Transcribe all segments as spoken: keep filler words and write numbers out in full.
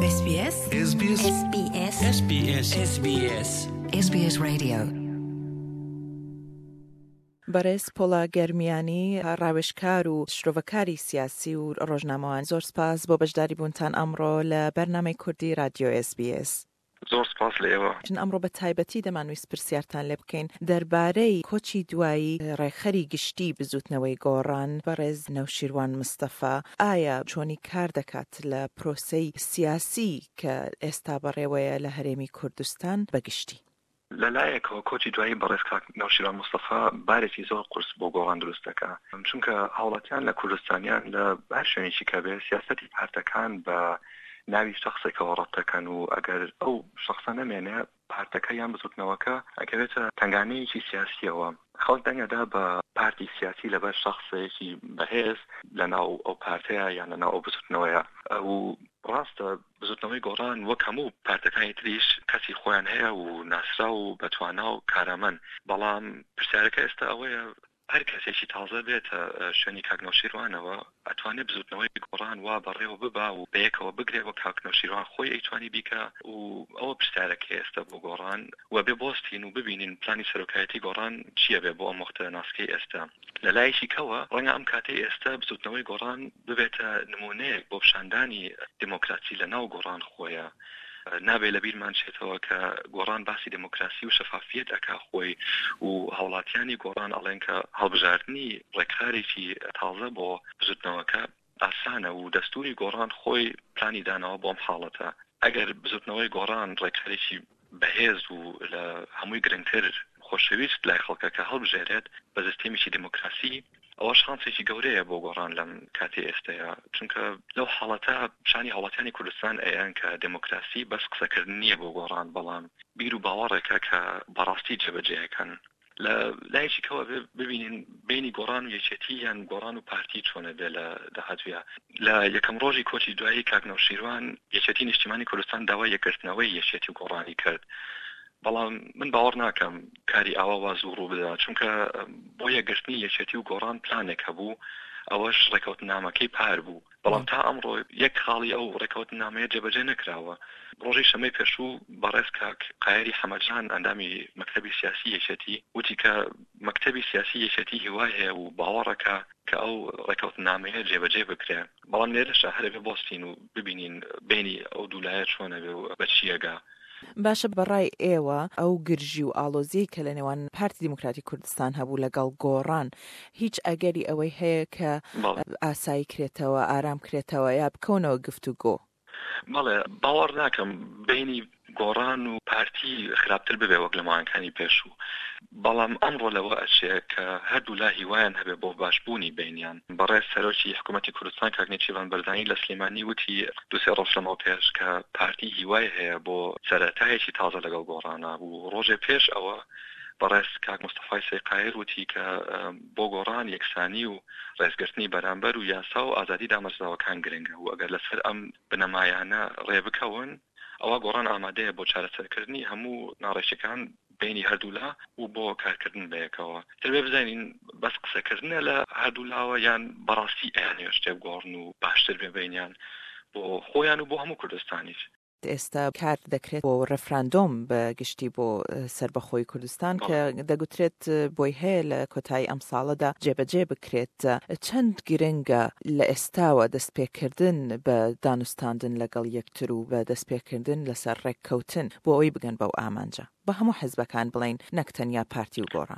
اس بی اس اس بی اس اس بی اس اس بی اس اس بی اس اس بی اس رادیو بەڕێز پۆڵا گەرمیانی ڕاوێژکار و شرۆڤەکاری سیاسی و ڕۆژنامەوان زۆر سپاس بۆ بەشداری بوونتان ئەمڕۆ لە بەرنامەی کوردی رادیۆ اس بی اس. زۆر سپاس لێوە. ئەمڕۆ بە تایبەتی دەمانویست پرسیارتان لێ بکەین دەربارەی کۆچی دوایی ڕێکخەری گشتی بزوتنەوەی گۆڕان بەڕێز نەوشیروان مستەفا ئایا چۆنی کار دەکات لە پرۆسەی سیاسی کە ئێستا بەڕێوەیە لە هەرێمی کوردستان بەگشتی؟ لەلایەکەوە کۆچی دوایی بەڕێز کاک نەوشیروان مستەفا بارێکی زۆر قورس بۆ گۆڕان دروست دەکا، چونکە هاوڵاتیان لە کوردستانیان لە هەر شوێنێکی کە بێ سیاسەتی پارتەکان بە ناوی شخصێکەوە ڕەت دەکەن و ئەگەر ئەو شخصە نەمێنێ پارتەکە یان بزوتنەوەکە ئەگەوێتە تەنگانەیەکی سیاسیەوە. خەڵک دەنگەدا بە پارتی سیاسی لەبەر شخصێکی بەهێز لەناو ئەو پارتەیە یان لەناو ئەو بزوتنەوەیە. و ڕاستە بزوتنەوەی گۆڕان وەک هەموو پارتەکانی تریش کەسی خۆیان هەیە و ناسرا و بەتوانا و کارەمەند، بەڵام پرسیارەکە ئێستا ئەوەیە هەر کەسێکی تازە بێتە شوێنی کاک نەوشیروانەوە ئەتوانێت بزوتنەوەی گۆڕان وا بەڕێوە ببا و بەیەکەوە بگرێەوە کاک نەوشیروان خۆی ئەیتوانی بیکە و ئەوە پرسیارەکە ئێستا بۆ گۆڕان و بێ بۆستین و ببینین پلانی سەرۆکایەتی گۆڕان چییە بێ بۆ ئەم وەختە ناسکەی ئێستا. لە لایەکی کەوە ڕەنگە ئەم کاتەی ئێستا بزوتنەوەی گۆڕان ببێتە نمونەیەک بۆ پیشاندانی دیموکراسی لە ناو گۆڕان خۆیە. نابێ لە بیرمان چێتەوە کە گۆڕان باسی دموکراسی و شەفافیت ئەکا خۆی و هاوڵاتیانی گۆڕان ئەڵێن کە هەڵبژاردننی ڕێکخارێکی تازە بۆ بزوتنەوەکە ئاسانە و دەستوری گۆڕان خۆی پلانی دانەوە بۆم حاڵەتە. ئەگەر بزوتنەوەی گۆڕان ڕێکخارێکی بەهێز و لە هەمووی گرنگتر خۆشەویست لای خەڵکەکە هەڵبژێرێت بە سیستێمێکی دموکراسی، ئەوە شانسێکی گەورەیە بۆ گۆڕان لەم کاتی ئێستەیە، چونکە لەو حاڵەتە شانی هاوڵاتیانی کوردستان ئەیان کە دموکراسی بەس قسەکردن نییە بۆ گۆڕان، بەڵام بیر و باوەڕێکە کە بەڕاستی جێبەجێەکەن. لە لایەکی کەوە ببینین بینی گۆڕان و یەکێتی یان گۆڕان و پارتی چۆنە بێ لە داهاتوویە. لە یەکەم ڕۆژی کۆچی دوایی کاک نەوشیروان یەکێتی نیشتیمانی کوردستان داوای یەکگرتنەوەی یەکێتی و گۆڕانی کرد، بەڵام من باوەڕ ناکەم کاری ئاوا واز و ڕوو بدات، چونکە بۆ یەکگرتنی یەکێتی و گۆڕان پلانێک هەبوو، ئەوەش ڕێکەوتنامەکەی پار بوو، بەڵام تا ئەمڕۆ یەک خاڵی ئەو ڕێکەوتنامەیە جێبەجێ نەکراوە. ڕۆژی شەمەی پێشوو بەڕێز کاک قایری حەمەدجان ئەندامی مەکتەبی سیاسی یەکێتی وتی کە مەکتەبی سیاسی یەکێتی هیوای هەیە و باوەڕەکە کە ئەو ڕێکەوتنامەیە جێبەجێ بکرێ، بەڵام لێرەشە هەرە بێ بۆستین و ببینین بینی ئەو دوولایە چۆنە بێ و بە چیەگا. باشە، بەڕای ئێوە ئەو گرژی و ئاڵۆزی کە لە نێوان پارتی دیموکراتی کوردستان هەبوو لەگەڵ گۆڕان هیچ ئەگەری ئەوەی هەیە کە ئاسایی کرێتەوە، ئارام کرێتەوە یا بکەونەوە گفتوگۆ؟ بەڵێ باوەڕ ناکەم بینی گۆڕان و پارتی خراپتر ببێ وەک لە ماوەکانی پێشوو، بەڵام ئەمڕۆ لەوە ئەچێ کە هەردوو لا هیوایان هەبێ بۆ باشبوونی بینیان. بەڕێز سەرۆکی حکوومەتی کوردستان کاک نێچیروان بەردانی لە سلێمانی وتی دوو سێ ڕۆژ لەمەوە پێش کە پارتی هیوای هەیە بۆ سەرەتایەکی تازە لەگەڵ گۆڕانە و ڕۆژێ پێش ئەوە بەڕێز کاک مستەفای سەیقایر وتی کە بۆ گۆڕان یەکسانی و ڕێزگرتنی بەرامبەر و یاسا و ئازادی دامەزراوەکان گرنگە و ئەگەر لەسەر ئەم بنەمایانە ڕێ بکەون ئەوە گۆڕان ئامادەیە بۆ چارەسەرکردنی هەموو ناڕێژەکان بینی هەردوولا و بۆ کارکردن بەیەکەوە. تربێ بزانین بەس قسەکردنە لە هەردوولاوە یان بەڕاستی ئەیانێ شتێک گۆڕن و باشتر بێ بینیان بۆ خۆیان و بۆ هەموو کوردستانیش. ئێستا کار دەکرێت بۆ ڕەفراندۆم بە گشتی بۆ سەربەخۆی کوردستان کە دەگوترێت بۆی هەیە لە کۆتایی ئەم ساڵەدا جێبەجێ بکرێت. چەند گرنگە لە ئێستاوە دەستپێکردن بە دانوستاندن لەگەڵ یەکتر و بە دەستپێکردن لەسەر ڕێککەوتن بۆ ئەوی بگەن بەو ئامانجە بە هەموو حیزبەکان بڵین نەک تەنیا پارتی و گۆڕان؟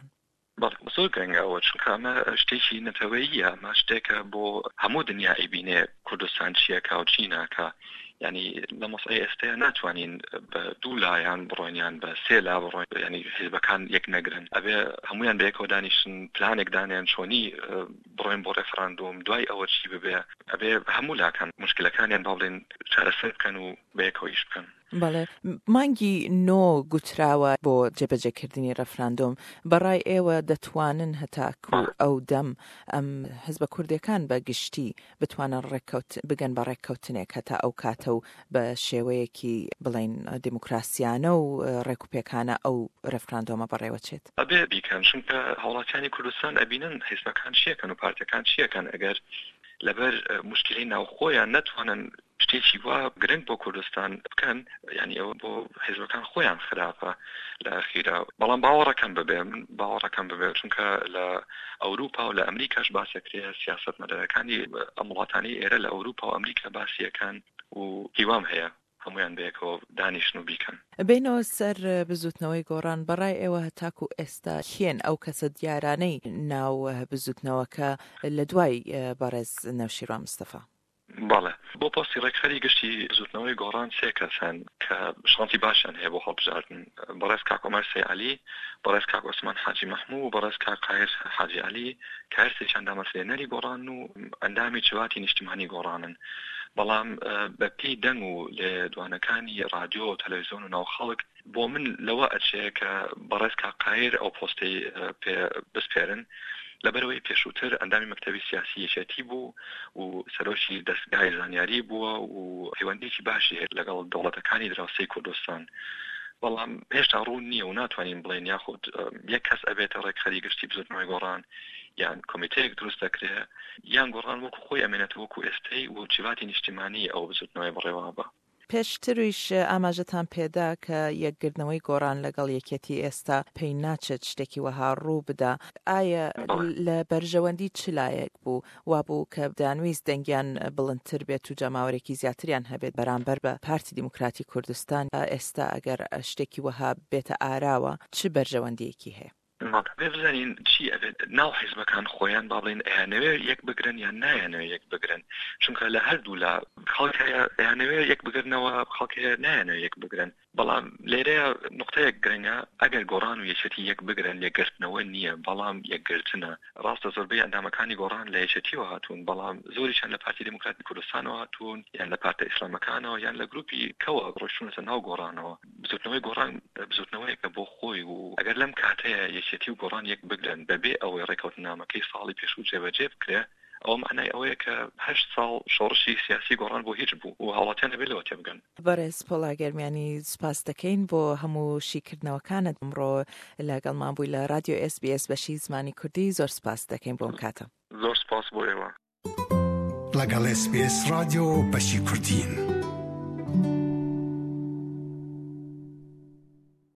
زۆر گرنگەوە، چونکە ئەمە شتێکی نەتەوەییە، ئەمە شتێکە بۆ هەموو دنیا ئەیبینێ کوردستان چیەکە و چی ناکە. یعنی لە مەسئلەی ئێستەیە ناتوانین بە دوو لایەن بڕۆینیان بە سێ لا بڕۆین، یعنی حیزبەکان یەک نەگرن، ئەبێ هەمویان بەیەکەوە دانیشن پلانێک دانیان چۆنی بڕۆین بۆ ڕێفراندۆم، دوای ئەوە چی ببێ، ئەبێ هەموو لاکان مشکلەکانیان با بڵێن چارەسەر بکەن و بەیەکەوە ئیش بکەن. بەڵێ، مانگی نۆ گوتراوە بۆ جێبەجێکردنی ڕەفراندۆم. بەڕای ئێوە دەتوانن هەتاکو ئەو دەم ئەم حیزبە کوردەکان بە گشتی بتوانن ڕێککەوت بگەن بە ڕێککەوتنێک هەتا ئەو کاتە و بە شێوەیەکی بڵین دیموکراسیانە و ڕێکوپێکانە ئەو ڕێفراندۆمە بەڕێوەچێت؟ ئەبێ بیکەن، چونکە هاوڵاتیانی کوردستان ئەبینن حیزبەکان چیەکەن و پارتەکان چیەکەن. ئەگەر لەبەر مشکلی ناوخۆیان نەتوانن شتێکی وا گرنگ بۆ کوردستان بکەن یعنی ئەوە بۆ حیزبەکان خۆیان خراپە لە ئەخیرا بەڵام باوەڕەکەم ببێ من باوەڕەکەم ببێ چونکە لە ئەوروپا و لە ئەمریکاش باسێکرێ سیاسەتمەدارەکانی ئەم وڵاتانی ئێرە لە ئەوروپا و ئەمریکا باسیەکان و هیوام هەیە هەمویان بەیەکەوە دانیشن و بیکەن. بینەوە سەر بزوتنەوەی گۆڕان بەڕای ئێوە هەتاکو ئێستا کێن ئەو کەسە دیارانەی ناو بزوتنەوەکە لە دوای بەڕێز نەوشیروان مستەفا؟ بەڵێ بۆ پۆستی ڕێکخەری گشتی زوتنەوەی گۆڕان سێ کەسن کە شانسی باشیان هەیە بۆ هەڵبژاردن بەڕێز کاک عومەر سەیعەلی، بەڕێز کاک عوسمان حاجی مەحموود و بەڕێز کاک قایر حاجی عەلی کە هەر سێکیان دامەزرێنەری گۆڕان و ئەندامی چواتی نیشتیمانی گۆڕانن. بەڵام بە پێی دەنگ و لێ دوانەکانی رادیۆ و تەلەڤیزیۆن و ناوخەڵک بۆ من لەوە ئەچێ کە بەڕێز کاک قایر ئەو پۆستەی پێ بسپێرن لەبەرەوەی پێشووتر ئەندامی مەکتەبی سیاسی یەکێتی بوو و سەرۆکی دەستگای زانیاری بووە و پەیوەندێکی باشی هەیە لەگەڵ دەوڵەتەکانی دراوسەی کوردستان. بەڵام هێشتا ڕوون نییە و ناتوانین بڵێن یاخود یەک کەس ئەبێتە ڕێکخەری گشتی بزوتنەوەی گۆڕان یان کۆمیتەیەک دروست دەکرێت یان گۆڕان وەکو خۆی ئەمێنێتەوە وەکو ئێستەی و جیواتی نیشتیمانی ئەو بزوتنەوەی بڕێوە بە. پێشترویش ئاماژەتان پێدا کە یەکگرتنەوەی گۆڕان لەگەڵ یەکێتی ئێستا پێی ناچێت شتێکی وەها ڕوو بدە. ئایا لە بەرژەوەندی چ لایەک بوو وابوو کە دانویست دەنگیان بڵندتر بێت و جەماوەرێکی زیاتریان هەبێت بەرامبەر بە پارتی دیموکراتی کوردستان ئێستا ئەگەر شتێکی وەها بێتە ئاراوە چ بەرژەوەندیەکی هەیە؟ بێ بزانین چی ئەبێت ناو حیزبەکان خۆیان با بڵێن ئەیانەوێ یەک بگرن یان نایانەوێ یەک بگرن چونکە لە هەردوو لە خەڵک هەیە ئەیانەوێ یەک بگرنەوە خەڵک هەیە نایانەوێ یەک بگرن. بەڵام لێرەیە نقطەیەک گرنگە ئەگەر گۆڕان و یەکێتی یەک بگرن لێگرتنەوە نییە بەڵام یەکگرتنە. ڕاستە زۆربەی ئەندامەکانی گۆڕان لە یەکێتیەوە هاتوون بەڵام زۆریشان لە پارتی دیموکراتی کوردستانەوە هاتوون یان لە پارتە ئیسلامەکانەوە یان لە گروپی کەوە ڕۆیشتونەتە ناو گۆڕانەوە. بزوتنەوەی گۆڕان بزوتنەوەیەکە بۆ خۆی و ئەگەر لەم کاتەیە یەکێتی و گۆڕان یەک بگرن بەبێ ئەوەی ڕێکەوتنامەکەی ساڵی پێشوو جێبەجێ بکرێ ئەو معنای ئەوەیە کە هەشت ساڵ شۆڕشی سیاسی گۆڕان بۆ هیچ بوو و هاوڵاتیان هەبێت لەوە تێبگەن. بەڕێز پۆڵا گەرمیانی سوپاس دەکەین بۆ هەموو شیکردنەوەکانت ئەمڕۆ لەگەڵمان بووی لە رادیۆ ئێس بی ئێس بەشی زمانی کوردی. زۆر سوپاس دەکەین بۆم کاتە. زۆر سوپاس بۆ ئێوە. لەگەڵ ئێس بی ئێس رادیۆ بەشی کوردین.